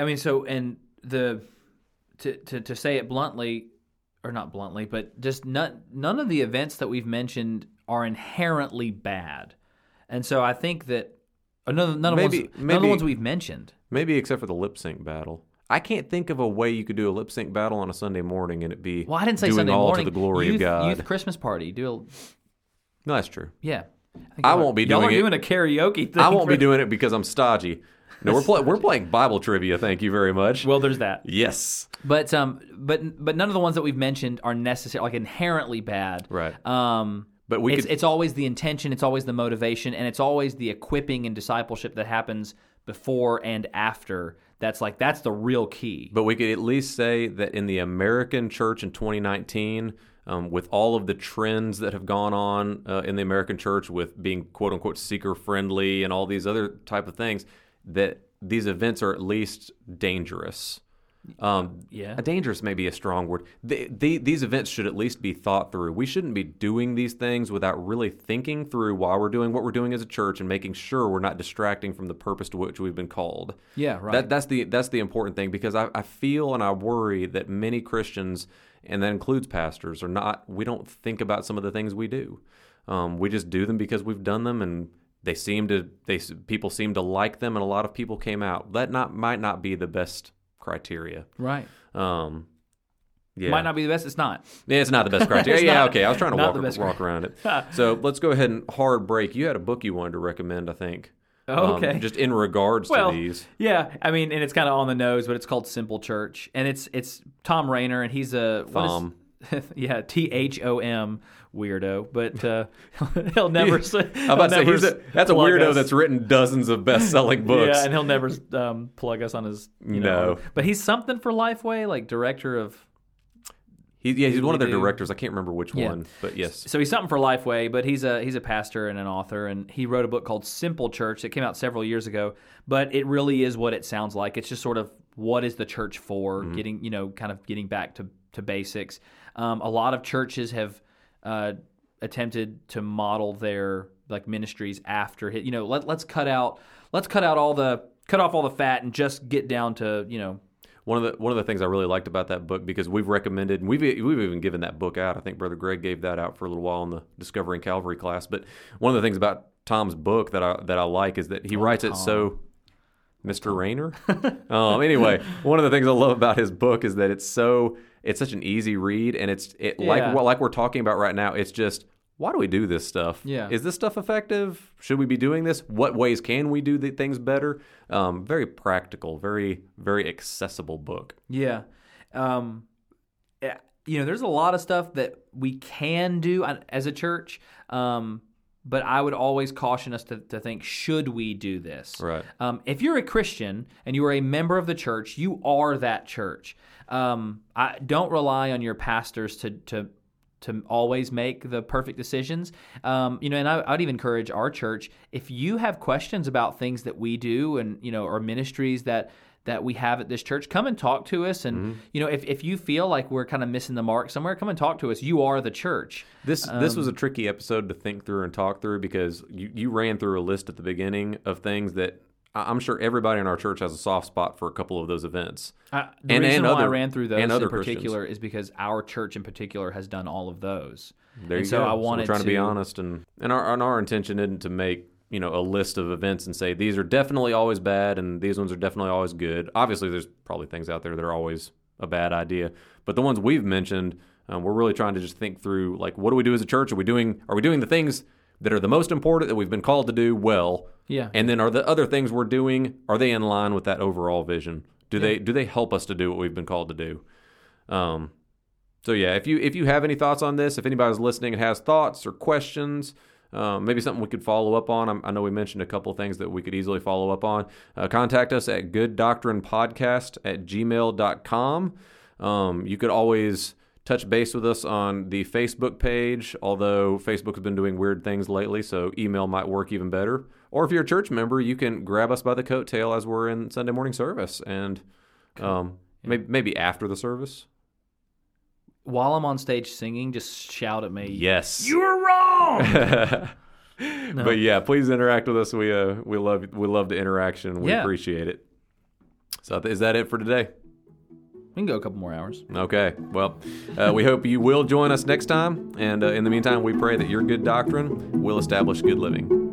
S1: To say it bluntly, or not bluntly, but just none of the events that we've mentioned are inherently bad. And so I think that none of the ones we've mentioned.
S2: Maybe except for the lip sync battle. I can't think of a way you could do a lip sync battle on a Sunday morning and it be
S1: I didn't say
S2: doing
S1: Sunday
S2: all
S1: morning.
S2: to the glory of God.
S1: Youth Christmas party.
S2: No, that's true.
S1: Yeah.
S2: I won't be doing it.
S1: Y'all are doing a karaoke thing.
S2: I won't be doing it because I'm stodgy. No, we're playing Bible trivia. Thank you very much.
S1: Well, there's that.
S2: Yes.
S1: But none of the ones that we've mentioned are necessarily inherently bad.
S2: Right.
S1: But it's always the intention, it's always the motivation, and it's always the equipping and discipleship that happens before and after. That's the real key.
S2: But we could at least say that in the American church in 2019, with all of the trends that have gone on in the American church with being quote-unquote seeker-friendly and all these other type of things, that these events are at least dangerous. Dangerous may be a strong word. These events should at least be thought through. We shouldn't be doing these things without really thinking through why we're doing what we're doing as a church and making sure we're not distracting from the purpose to which we've been called.
S1: Yeah, right.
S2: That's the important thing, because I feel and I worry that many Christians, and that includes pastors, we don't think about some of the things we do. We just do them because we've done them, and people seem to like them, and a lot of people came out. That might not be the best criteria.
S1: Right.
S2: Yeah.
S1: Might not be the best. It's not.
S2: Yeah, it's not the best criteria.
S1: Not,
S2: okay. I was trying to walk around it. So let's go ahead and hard break. You had a book you wanted to recommend, I think.
S1: Oh, okay.
S2: Just in regards to these.
S1: Yeah. I mean, and it's kind of on the nose, but it's called Simple Church, and it's Tom Rainer, and he's a
S2: Thom.
S1: THOM weirdo, but he'll never say.
S2: I'm about to say that's a weirdo that's written dozens of best-selling books.
S1: Yeah, and he'll never plug us on his.
S2: No,
S1: but he's something for Lifeway, like director of.
S2: He's one of their directors. I can't remember which one, but yes.
S1: So he's something for Lifeway, but he's a pastor and an author, and he wrote a book called Simple Church that came out several years ago. But it really is what it sounds like. It's just sort of what is the church for? Mm-hmm. Getting back to basics. A lot of churches have attempted to model their ministries after hit. Let's cut off all the fat and just get down to
S2: One of the things I really liked about that book, because we've recommended, and we've even given that book out. I think Brother Greg gave that out for a little while in the Discovering Calvary class. But one of the things about Tom's book that I like is that he writes it so. Mr. Rainer? Anyway, one of the things I love about his book is that it's such an easy read, and like we're talking about right now, it's just, why do we do this stuff?
S1: Yeah.
S2: Is this stuff effective? Should we be doing this? What ways can we do things better? Very practical, very, very accessible book.
S1: Yeah. There's a lot of stuff that we can do as a church, but I would always caution us to think, should we do this?
S2: Right.
S1: If you're a Christian and you are a member of the church, you are that church. I don't rely on your pastors to always make the perfect decisions. And I'd even encourage our church, if you have questions about things that we do and, or ministries that that we have at this church. Come and talk to us. And, if you feel like we're kind of missing the mark somewhere, come and talk to us. You are the church.
S2: This was a tricky episode to think through and talk through because you ran through a list at the beginning of things that I'm sure everybody in our church has a soft spot for a couple of those events.
S1: The reason why I ran through those in particular is because our church in particular has done all of those.
S2: There you go.
S1: I wanted
S2: we're trying to be honest, and our intention isn't to make a list of events and say these are definitely always bad and these ones are definitely always good. Obviously, there's probably things out there that are always a bad idea, but the ones we've mentioned, we're really trying to just think through like what do we do as a church? Are we doing the things that are the most important that we've been called to do well?
S1: Yeah.
S2: And then are the other things we're doing, are they in line with that overall vision? Do they help us to do what we've been called to do? So yeah, if you have any thoughts on this, if anybody's listening and has thoughts or questions, maybe something we could follow up on. I know we mentioned a couple of things that we could easily follow up on. Contact us at gooddoctrinepodcast@gmail.com. You could always touch base with us on the Facebook page, although Facebook has been doing weird things lately, so email might work even better. Or if you're a church member, you can grab us by the coattail as we're in Sunday morning service, and maybe after the service.
S1: While I'm on stage singing, just shout at me.
S2: Yes.
S1: You're wrong!
S2: No. But yeah, please interact with us. We love the interaction. We appreciate it. So is that it for today?
S1: We can go a couple more hours.
S2: Okay. Well, we hope you will join us next time. And in the meantime, we pray that your good doctrine will establish good living.